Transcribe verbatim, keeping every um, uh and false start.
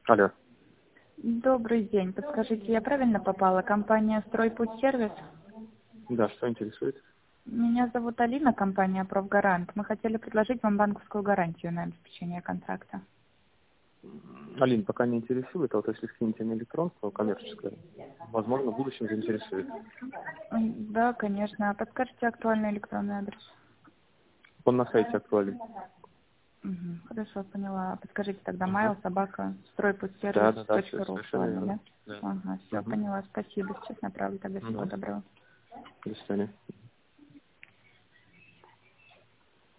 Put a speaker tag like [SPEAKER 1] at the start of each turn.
[SPEAKER 1] Алло.
[SPEAKER 2] Добрый день. Подскажите, я правильно попала? Компания «Стройпуть Сервис»?
[SPEAKER 1] Да, что интересует?
[SPEAKER 2] Меня зовут Алина, компания «Профгарант». Мы хотели предложить вам банковскую гарантию на обеспечение контракта.
[SPEAKER 1] Алин, пока не интересует, а вот если скинете на электронку коммерческое, возможно, в будущем заинтересует.
[SPEAKER 2] М, Да, конечно. Подскажите актуальный электронный адрес.
[SPEAKER 1] Он на сайте актуален.
[SPEAKER 2] Мгм. Хорошо, поняла. Подскажите тогда
[SPEAKER 1] Угу.
[SPEAKER 2] mail собака стройпутьсервис
[SPEAKER 1] Да, да, да, все
[SPEAKER 2] точка ру
[SPEAKER 1] совершенно
[SPEAKER 2] актуально,
[SPEAKER 1] верно.
[SPEAKER 2] да?
[SPEAKER 1] Да.
[SPEAKER 2] Ага, все,
[SPEAKER 1] Угу.
[SPEAKER 2] поняла. Спасибо. Сейчас направлю тогда. Всего
[SPEAKER 1] Угу.
[SPEAKER 2] доброго.
[SPEAKER 1] До свидания.